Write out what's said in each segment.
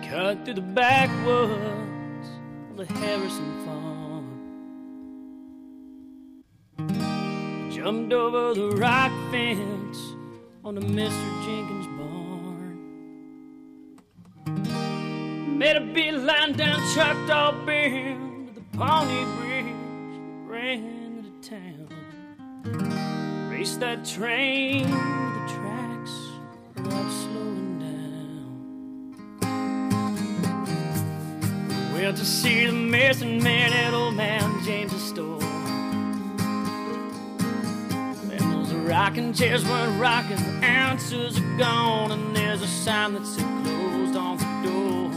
cut through the backwoods of the Harrison farm. Jumped over the rock fence onto Mr. Jenkins' barn. Made a beeline down Choctaw Bend to the Pawnee Bridge that ran into town. Raced that train to the tracks without slowing down. Went to see the medicine man at old man James's store. And those rocking chairs weren't rocking, the answers are gone, and there's a sign that said closed on the door.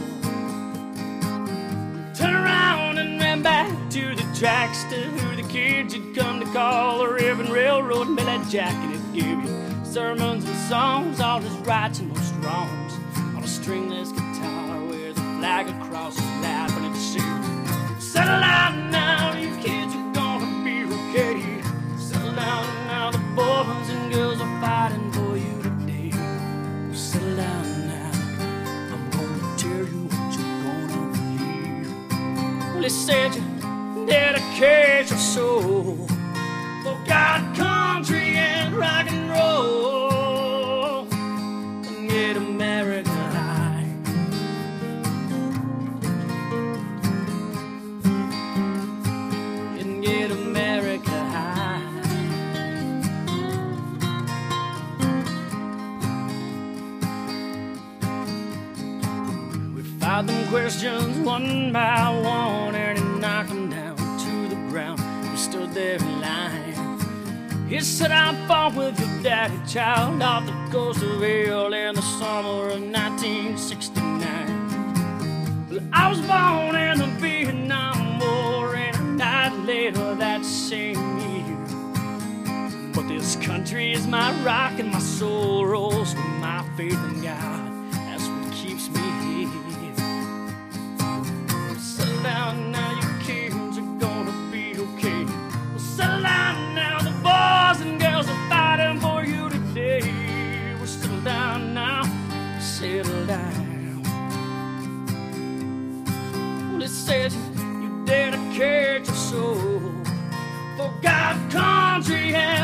Turned around and ran back to the tracks to who the kids had come to call the Ribbon Railroad. And that jacket would give you sermons and songs, all his rights and most wrongs, on a stringless guitar with a flag across his lap, and it said, settle down now, you kids are gonna be okay. Settle down now, the boys and girls are fighting for you today. Settle down now, I'm gonna tell you what you're gonna believe. Well, he said you dedicate your soul for God, country, and rock and roll, and get America high. And get America high. We filed them questions one by one, and he knocked them down to the ground. We stood there in line. He said, I fought with your daddy, child, off the coast of Hill in the summer of 1969. Well, I was born in the Vietnam War, and a night later that same year. But this country is my rock, and my soul rolls with my faith in God. That's what keeps me here. Settle down now, you kids are gonna be okay. Well, settle down now, the boys and girls are fighting for you today. Well, settle down now, settle down. Well, it says you dedicate your soul for God, country, and